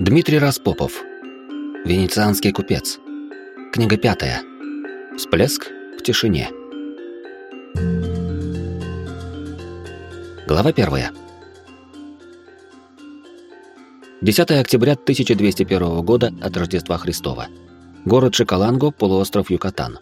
Дмитрий Распопов. Венецианский купец. Книга 5. Всплеск в тишине. Глава 1. 10 октября 1201 года от Рождества Христова. Город Шикаланго, полуостров Юкатан.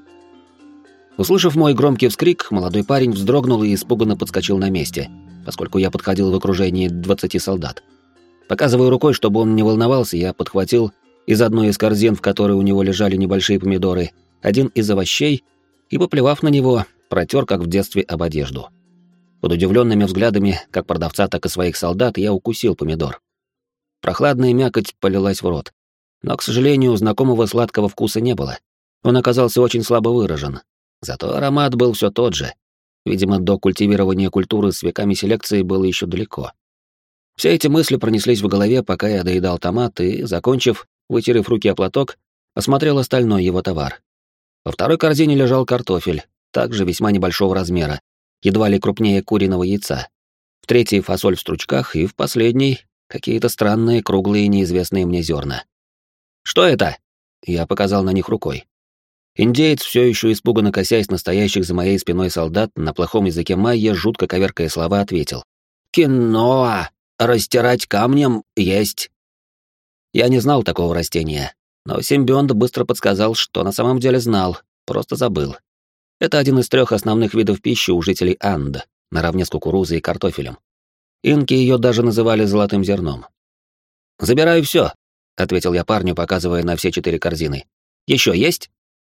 Услышав мой громкий вскрик, молодой парень вздрогнул и испуганно подскочил на месте, поскольку я подходил в окружении 20 солдат. Показывая рукой, чтобы он не волновался, я подхватил из одной из корзин, в которой у него лежали небольшие помидоры, один из овощей и, поплевав на него, протер, как в детстве, об одежду. Под удивленными взглядами как продавца, так и своих солдат я укусил помидор. Прохладная мякоть полилась в рот, но, к сожалению, знакомого сладкого вкуса не было. Он оказался очень слабо выражен, зато аромат был все тот же. Видимо, до культивирования культуры с веками селекции было еще далеко. Все эти мысли пронеслись в голове, пока я доедал томат и, закончив, вытерев руки о платок, осмотрел остальной его товар. Во второй корзине лежал картофель, также весьма небольшого размера, едва ли крупнее куриного яйца. В третьей — фасоль в стручках, и в последней — какие-то странные, круглые, неизвестные мне зерна. «Что это?» — я показал на них рукой. Индеец, все еще испуганно косясь на стоящих за моей спиной солдат, на плохом языке майя, жутко коверкая слова, ответил. «Киноа! Растирать камнем есть!» Я не знал такого растения, но симбионт быстро подсказал, что на самом деле знал, просто забыл. Это один из 3 основных видов пищи у жителей Анд, наравне с кукурузой и картофелем. Инки ее даже называли золотым зерном. «Забираю все», — ответил я парню, показывая на все 4 корзины. «Еще есть?»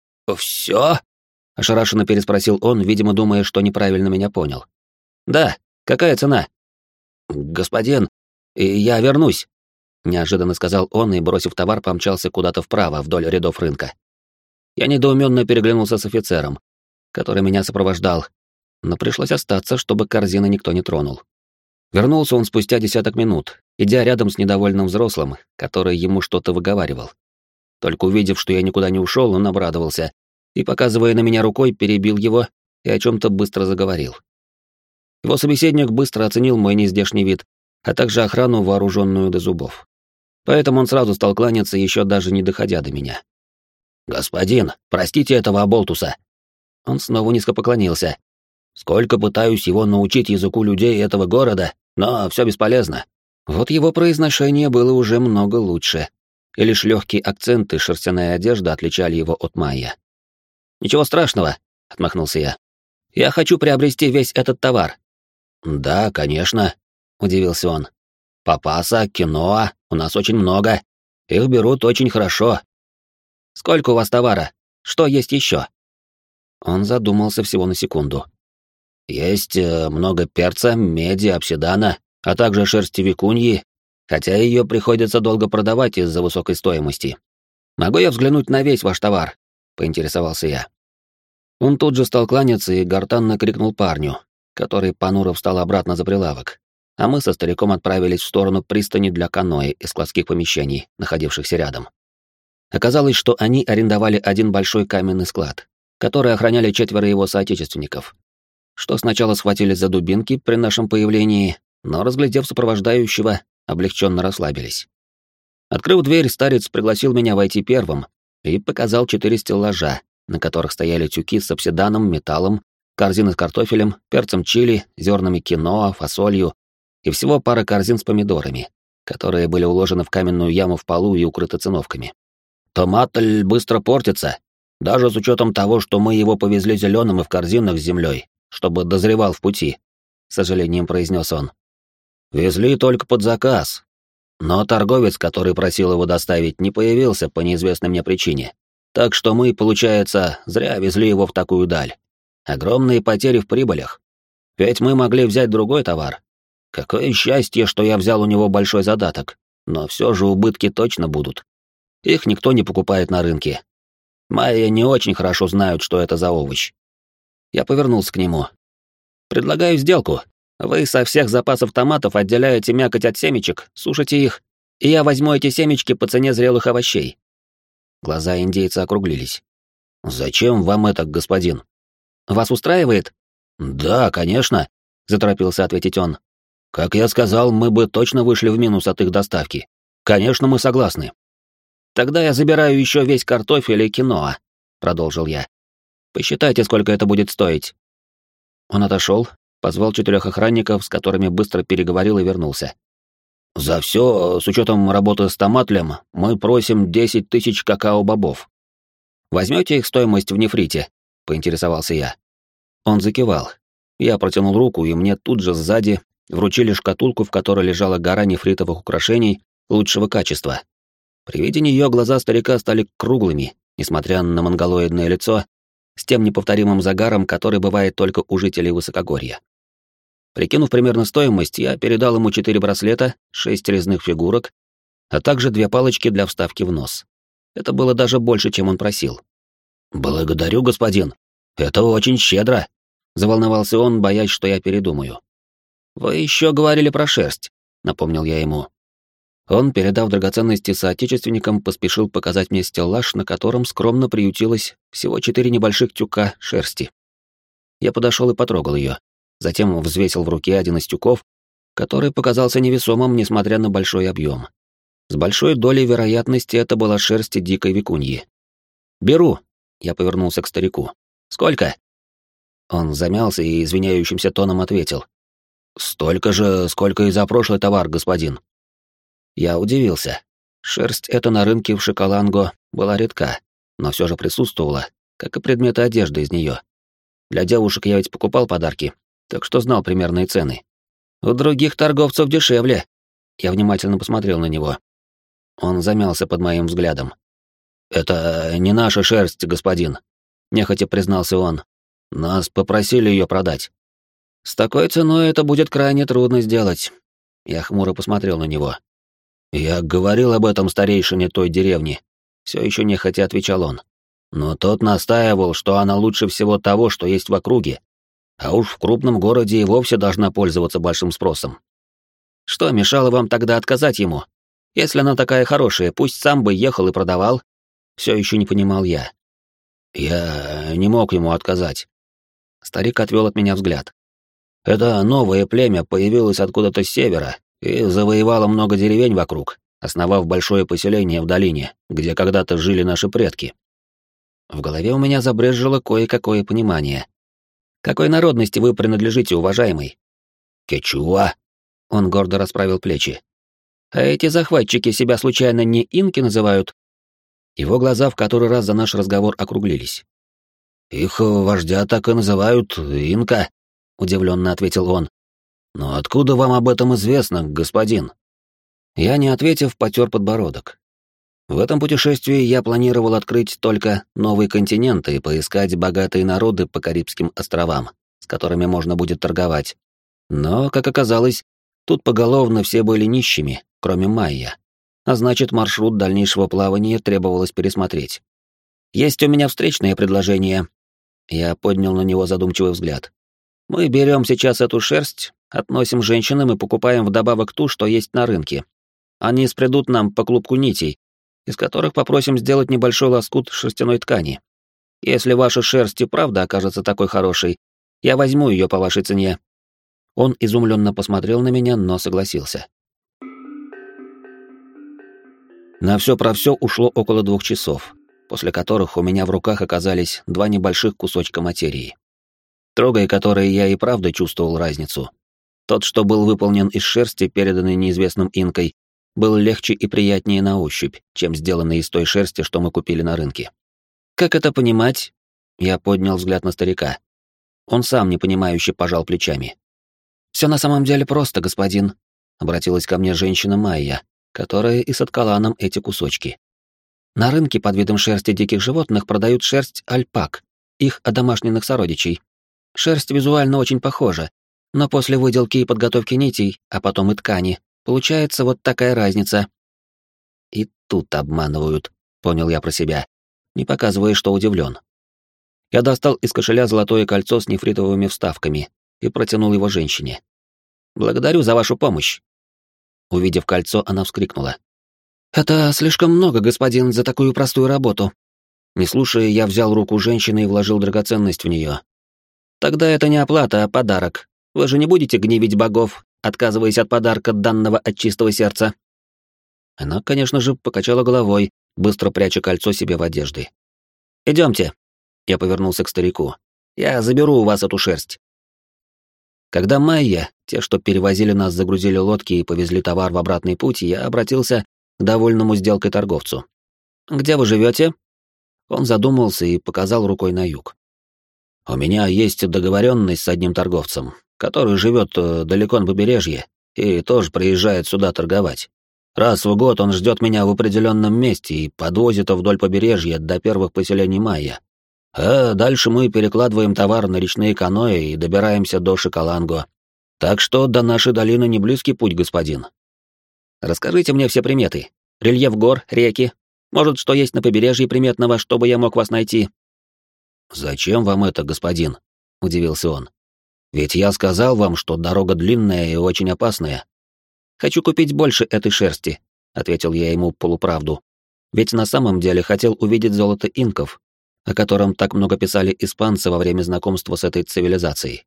«Все?» — ошарашенно переспросил он, видимо, думая, что неправильно меня понял. «Да, какая цена?» «Господин, я вернусь», — неожиданно сказал он и, бросив товар, помчался куда-то вправо, вдоль рядов рынка. Я недоуменно переглянулся с офицером, который меня сопровождал, но пришлось остаться, чтобы корзины никто не тронул. Вернулся он спустя 10 минут, идя рядом с недовольным взрослым, который ему что-то выговаривал. Только увидев, что я никуда не ушел, он обрадовался и, показывая на меня рукой, перебил его и о чем-то быстро заговорил. Его собеседник быстро оценил мой нездешний вид, а также охрану, вооруженную до зубов. Поэтому он сразу стал кланяться, еще даже не доходя до меня. «Господин, простите этого оболтуса!» Он снова низко поклонился. «Сколько пытаюсь его научить языку людей этого города, но все бесполезно». Вот его произношение было уже много лучше, и лишь легкий акцент и шерстяная одежда отличали его от майя. «Ничего страшного», — отмахнулся я. «Я хочу приобрести весь этот товар». «Да, конечно», — удивился он. «Папаса, киноа, у нас очень много. Их берут очень хорошо». «Сколько у вас товара? Что есть еще?» Он задумался всего на секунду. «Есть много перца, меди, обсидана, а также шерсти викуньи, хотя ее приходится долго продавать из-за высокой стоимости. Могу я взглянуть на весь ваш товар?» — поинтересовался я. Он тут же стал кланяться и гортанно крикнул парню, который понуро встал обратно за прилавок, а мы со стариком отправились в сторону пристани для каноэ и складских помещений, находившихся рядом. Оказалось, что они арендовали один большой каменный склад, который охраняли 4 его соотечественников, что сначала схватились за дубинки при нашем появлении, но, разглядев сопровождающего, облегченно расслабились. Открыв дверь, старец пригласил меня войти первым и показал 4 стеллажа, на которых стояли тюки с обсиданом, металлом, корзины с картофелем, перцем чили, зернами киноа, фасолью и всего пара корзин с помидорами, которые были уложены в каменную яму в полу и укрыты циновками. «Томатль быстро портится, даже с учетом того, что мы его повезли зеленым и в корзинах с землей, чтобы дозревал в пути», — с сожалением произнес он. «Везли только под заказ, но торговец, который просил его доставить, не появился по неизвестной мне причине, так что мы, получается, зря везли его в такую даль. Огромные потери в прибылях. Ведь мы могли взять другой товар. Какое счастье, что я взял у него большой задаток, но все же убытки точно будут. Их никто не покупает на рынке. Майя не очень хорошо знают, что это за овощ». Я повернулся к нему. «Предлагаю сделку. Вы со всех запасов томатов отделяете мякоть от семечек, сушите их, и я возьму эти семечки по цене зрелых овощей». Глаза индейца округлились. «Зачем вам это, господин?» «Вас устраивает?» «Да, конечно», — заторопился ответить он. «Как я сказал, мы бы точно вышли в минус от их доставки. Конечно, мы согласны. Тогда я забираю еще весь картофель и киноа, продолжил я. Посчитайте, сколько это будет стоить. Он отошел, позвал 4 охранников, с которыми быстро переговорил и вернулся. За все, с учетом работы с томатлем, мы просим 10 тысяч какао-бобов. Возьмете их стоимость в нефрите? Поинтересовался я. Он закивал. Я протянул руку, и мне тут же сзади вручили шкатулку, в которой лежала гора нефритовых украшений лучшего качества. При виде нее глаза старика стали круглыми, несмотря на монголоидное лицо, с тем неповторимым загаром, который бывает только у жителей высокогорья. Прикинув примерно стоимость, я передал ему 4 браслета, 6 резных фигурок, а также 2 палочки для вставки в нос. Это было даже больше, чем он просил. «Благодарю, господин. Это очень щедро», — заволновался он, боясь, что я передумаю. «Вы еще говорили про шерсть», — напомнил я ему. Он, передав драгоценности соотечественникам, поспешил показать мне стеллаж, на котором скромно приютилось всего 4 небольших тюка шерсти. Я подошел и потрогал ее, затем взвесил в руке один из тюков, который показался невесомым, несмотря на большой объем. С большой долей вероятности это была шерсть дикой викуньи. «Беру», — я повернулся к старику. «Сколько?» Он замялся и извиняющимся тоном ответил. «Столько же, сколько и за прошлый товар, господин». Я удивился. Шерсть эта на рынке в Шоколанго была редка, но все же присутствовала, как и предметы одежды из нее. Для девушек я ведь покупал подарки, так что знал примерные цены. У других торговцев дешевле. Я внимательно посмотрел на него. Он замялся под моим взглядом. «Это не наша шерсть, господин», — нехотя признался он. «Нас попросили ее продать». «С такой ценой это будет крайне трудно сделать». Я хмуро посмотрел на него. «Я говорил об этом старейшине той деревни», — все еще нехотя отвечал он. «Но тот настаивал, что она лучше всего того, что есть в округе, а уж в крупном городе и вовсе должна пользоваться большим спросом». «Что мешало вам тогда отказать ему? Если она такая хорошая, пусть сам бы ехал и продавал». Все еще не понимал я. «Я не мог ему отказать». Старик отвел от меня взгляд. «Это новое племя появилось откуда-то с севера и завоевало много деревень вокруг, основав большое поселение в долине, где когда-то жили наши предки». В голове у меня забрезжило кое-какое понимание. «Какой народности вы принадлежите, уважаемый?» «Кечуа», — он гордо расправил плечи. «А эти захватчики себя случайно не инки называют?» Его глаза в который раз за наш разговор округлились. «Их вождя так и называют инка», — удивленно ответил он. «Но откуда вам об этом известно, господин?» Я, не ответив, потер подбородок. В этом путешествии я планировал открыть только новые континенты и поискать богатые народы по Карибским островам, с которыми можно будет торговать. Но, как оказалось, тут поголовно все были нищими, кроме майя. А значит, маршрут дальнейшего плавания требовалось пересмотреть. «Есть у меня встречное предложение». Я поднял на него задумчивый взгляд. «Мы берем сейчас эту шерсть, относим женщинам и покупаем вдобавок ту, что есть на рынке. Они спрядут нам по клубку нитей, из которых попросим сделать небольшой лоскут шерстяной ткани. Если ваша шерсть и правда окажется такой хорошей, я возьму ее по вашей цене». Он изумленно посмотрел на меня, но согласился. На все про все ушло около 2 часов, после которых у меня в руках оказались 2 небольших кусочка материи. Трогая которые, я и правда чувствовал разницу. Тот, что был выполнен из шерсти, переданной неизвестным инкой, был легче и приятнее на ощупь, чем сделанный из той шерсти, что мы купили на рынке. «Как это понимать?» Я поднял взгляд на старика. Он сам непонимающе пожал плечами. «Все на самом деле просто, господин», — обратилась ко мне женщина Майя, которая и соткала нам эти кусочки. «На рынке под видом шерсти диких животных продают шерсть альпак, их одомашненных сородичей. Шерсть визуально очень похожа, но после выделки и подготовки нитей, а потом и ткани, получается вот такая разница». «И тут обманывают», — понял я про себя, не показывая, что удивлен. Я достал из кошеля золотое кольцо с нефритовыми вставками и протянул его женщине. «Благодарю за вашу помощь». Увидев кольцо, она вскрикнула. «Это слишком много, господин, за такую простую работу». Не слушая, я взял руку женщины и вложил драгоценность в нее. «Тогда это не оплата, а подарок. Вы же не будете гневить богов, отказываясь от подарка, данного от чистого сердца?» Она, конечно же, покачала головой, быстро пряча кольцо себе в одежды. «Идемте», — я повернулся к старику. «Я заберу у вас эту шерсть». Когда майя, те, что перевозили нас, загрузили лодки и повезли товар в обратный путь, я обратился к довольному сделкой торговцу. «Где вы живете?» Он задумался и показал рукой на юг. «У меня есть договоренность с одним торговцем, который живет далеко на побережье и тоже приезжает сюда торговать. Раз в год он ждет меня в определенном месте и подвозит вдоль побережья до первых поселений майя. А дальше мы перекладываем товар на речные каноэ и добираемся до Шикаланго. Так что до нашей долины не близкий путь, господин. Расскажите мне все приметы. Рельеф гор, реки. Может, что есть на побережье приметного, чтобы я мог вас найти?» «Зачем вам это, господин?» — удивился он. «Ведь я сказал вам, что дорога длинная и очень опасная». «Хочу купить больше этой шерсти», — ответил я ему полуправду. Ведь на самом деле хотел увидеть золото инков, о котором так много писали испанцы во время знакомства с этой цивилизацией.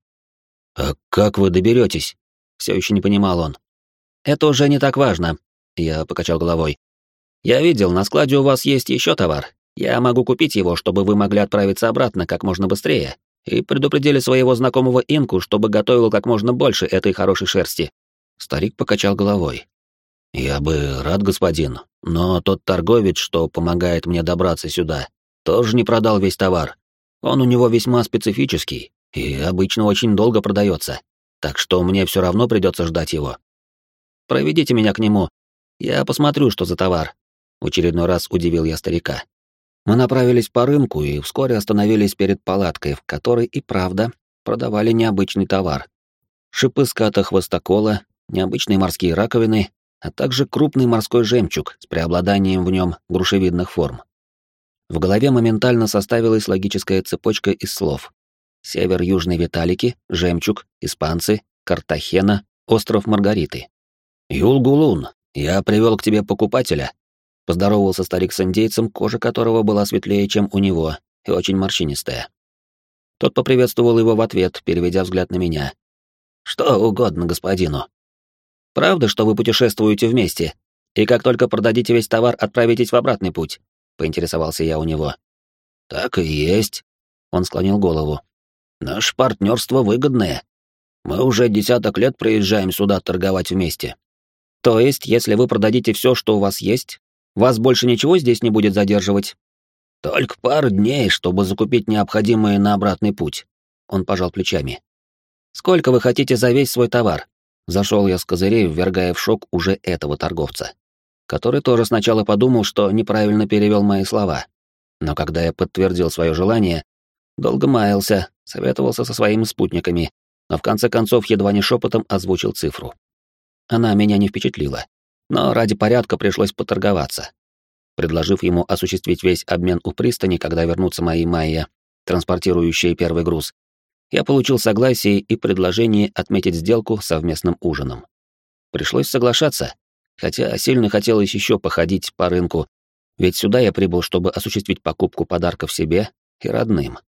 «А как вы доберетесь?» — все еще не понимал он. «Это уже не так важно», — я покачал головой. «Я видел, на складе у вас есть еще товар. Я могу купить его, чтобы вы могли отправиться обратно как можно быстрее, и предупредили своего знакомого инку, чтобы готовил как можно больше этой хорошей шерсти». Старик покачал головой. «Я бы рад, господин, но тот торговец, что помогает мне добраться сюда, тоже не продал весь товар. Он у него весьма специфический и обычно очень долго продается, так что мне все равно придется ждать его. Проведите меня к нему, я посмотрю, что за товар». В очередной раз удивил я старика. Мы направились по рынку и вскоре остановились перед палаткой, в которой и правда продавали необычный товар. Шипы ската хвостокола, необычные морские раковины, а также крупный морской жемчуг с преобладанием в нем грушевидных форм. В голове моментально составилась логическая цепочка из слов. Север Южной Виталики, жемчуг, испанцы, Картахена, остров Маргариты. «Юлгулун, я привел к тебе покупателя», — поздоровался старик с индейцем, кожа которого была светлее, чем у него, и очень морщинистая. Тот поприветствовал его в ответ, переведя взгляд на меня. «Что угодно господину». «Правда, что вы путешествуете вместе, и как только продадите весь товар, отправитесь в обратный путь?» — поинтересовался я у него. «Так и есть», — он склонил голову. «Наше партнерство выгодное. Мы уже 10 лет приезжаем сюда торговать вместе». «То есть, если вы продадите все, что у вас есть, вас больше ничего здесь не будет задерживать?» «Только пару дней, чтобы закупить необходимое на обратный путь», — он пожал плечами. «Сколько вы хотите за весь свой товар?» Зашел я с козырей, ввергая в шок уже этого торговца, который тоже сначала подумал, что неправильно перевел мои слова. Но когда я подтвердил свое желание, долго маялся, советовался со своими спутниками, но в конце концов едва не шепотом озвучил цифру. Она меня не впечатлила, но ради порядка пришлось поторговаться. Предложив ему осуществить весь обмен у пристани, когда вернутся мои майя, транспортирующие первый груз, я получил согласие и предложение отметить сделку совместным ужином. Пришлось соглашаться, хотя сильно хотелось еще походить по рынку, ведь сюда я прибыл, чтобы осуществить покупку подарков себе и родным.